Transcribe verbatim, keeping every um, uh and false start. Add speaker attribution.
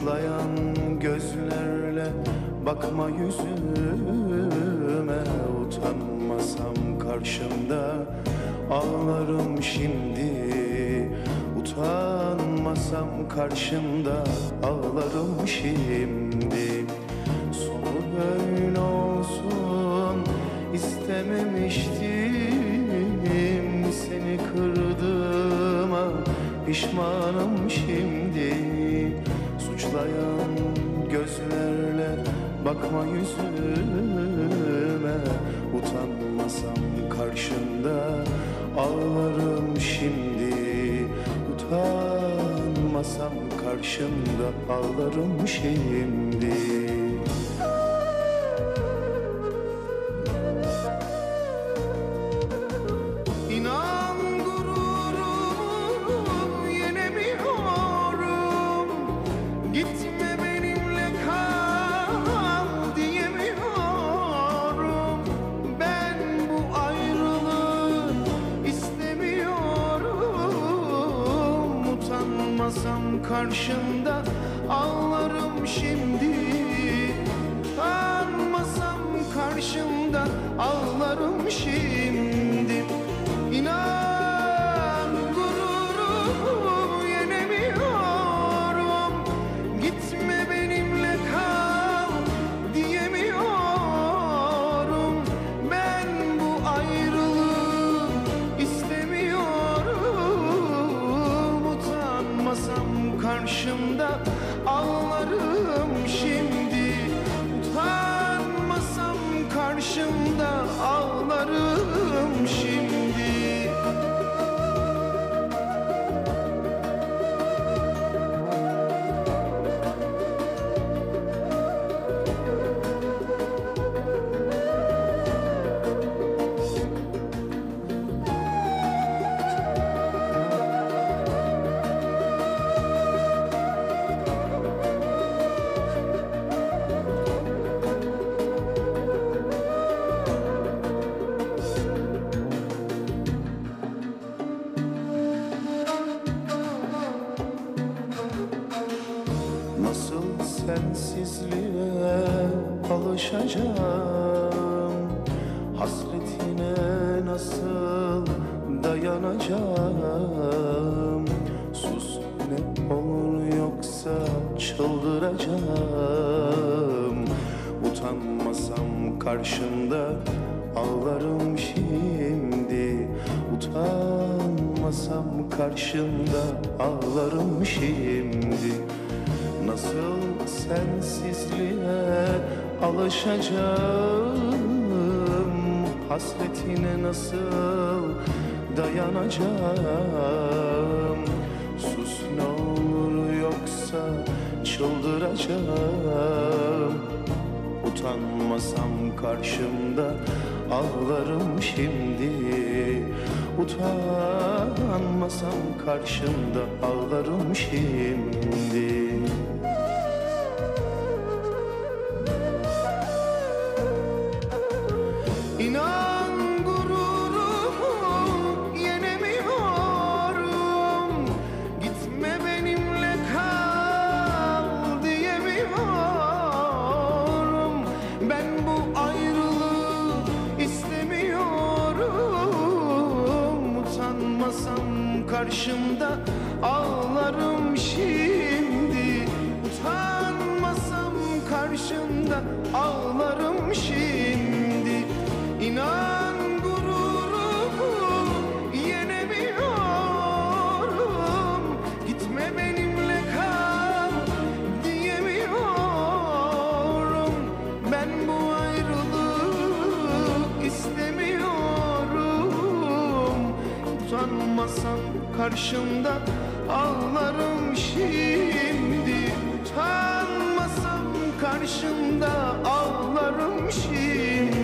Speaker 1: suçlayan gözlerle bakma yüzüme. Utanmasam karşında ağlarım şimdi. Utanmasam karşında ağlarım şimdi. Sonu böyle olsun istememiştim. Seni kırdığıma pişmanım şimdi. Suçlayan gözlerle bakma yüzüme. Utanmasam karşında ağlarım şimdi. Utanmasam karşında ağlarım şimdi. İnan gururumu yenemiyorum. Gitme benimle kal diyemiyorum. Ben bu ayrılığı istemiyorum. Utanmasam karşında ağlarım şimdi. Utanmasam karşında ağlarım şimdi. İnan gururumu yenemiyorum. Gitme benimle kal diyemiyorum. Ben bu ayrılığı istemiyorum. Utanmasam karşımda ağlarım şimdi. Utanmasam karşımda ağlarım şimdi. Nasıl sensizliğe alışacağım? Hasretine nasıl dayanacağım? Sus ne olur yoksa çıldıracağım. Utanmasam karşında ağlarım şimdi. Utanmasam karşında ağlarım şimdi. Nasıl sensizliğe alışacağım? Hasretine nasıl dayanacağım? Sus ne olur yoksa çıldıracağım. Utanmasam karşımda ağlarım şimdi. Utanmasam karşımda ağlarım şimdi. İnan gururumu yenemiyorum. Gitme benimle kal diyemiyorum. Ben bu ayrılığı istemiyorum. Utanmasam karşımda ağlarım şimdi. Utanmasam karşımda ağlarım şimdi. İnan gururumu yenemiyorum. Gitme benimle kal diyemiyorum. Ben bu ayrılığı istemiyorum. Utanmasam karşımda ağlarım şimdi. Utanmasam karşımda ağlarım şimdi.